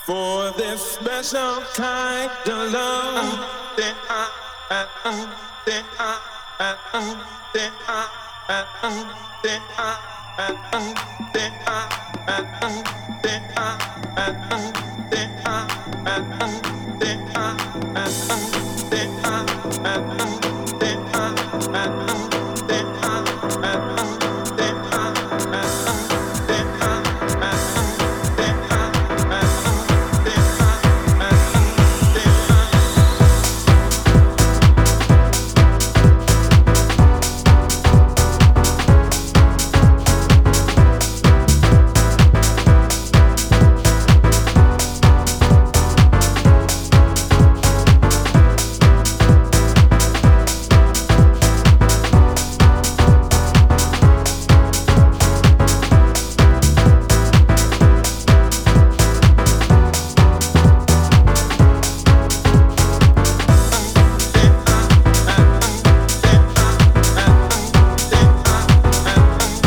For this special kind of love that I, that I, that I, that I, that I, that I, that I, that I, that I, that I,